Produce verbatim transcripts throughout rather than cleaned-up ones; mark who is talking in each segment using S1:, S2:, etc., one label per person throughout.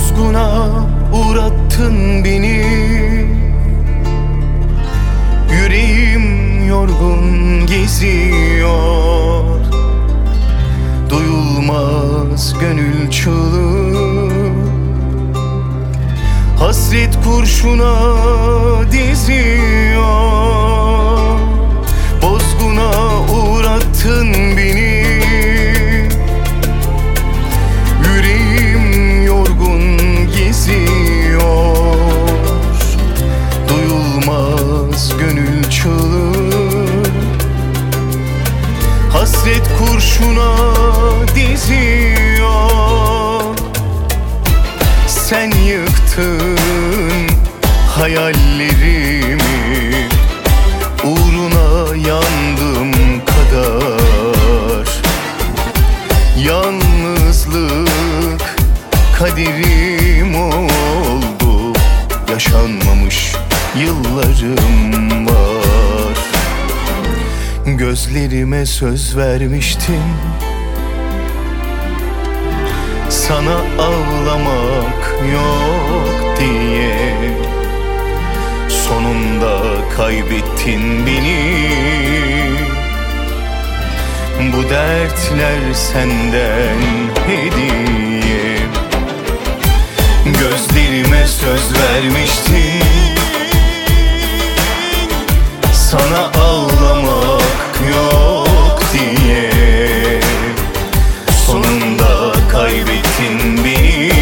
S1: Bozguna uğrattın beni, yüreğim yorgun geziyor. Duyulmaz gönül çığlığı, hasret kurşuna diziyor. Bozguna uğrattın beni, yüreğim yorgun geziyor. Duyulmaz gönül çığlığı, hasret kurşuna diziyor. Sen yıktın hayallerimi, uğruna yandım kadar. Yalnızlık kaderim oldu, yaşanmamış yıllarım var. Gözlerime söz vermiştim, sana ağlamak yok diye. Sonunda kaybettin beni, bu dertler senden hediye. Gözlerime söz vermiştin, sana ağlamak yok diye. Sonunda kaybettin beni,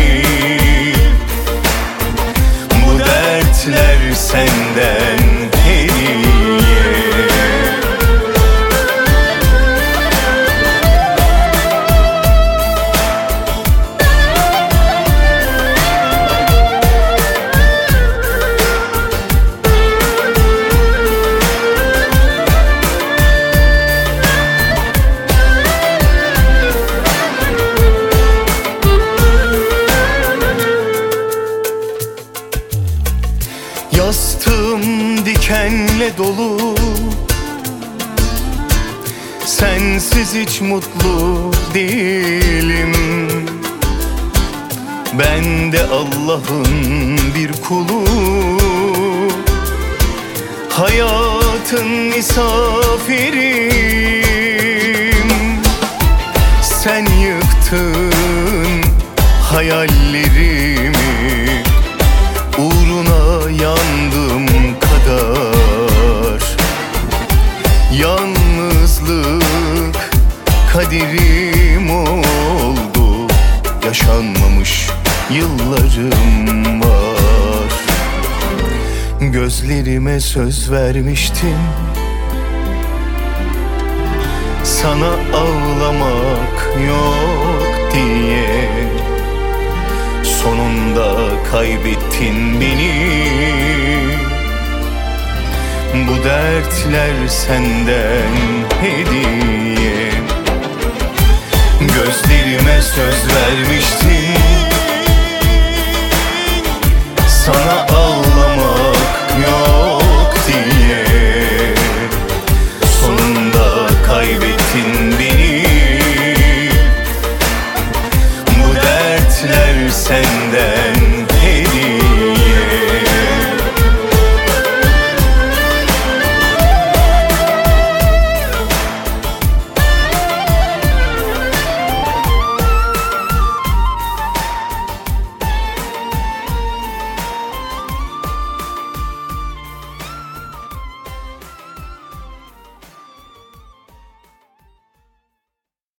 S1: bu dertler senden hediye. Yastığım dikenle dolu, sensiz hiç mutlu değilim. Ben de Allah'ın bir kulu, hayatın misafiriyim. Sen yıktın hayallerimi, uğruna yandım kadar. Yalnızlık kaderim oldu, yaşanmamış yıllarım var. Gözlerime söz vermiştim, sana ağlamak yok diye. Sonunda kaybettin beni, bu dertler senden hediye.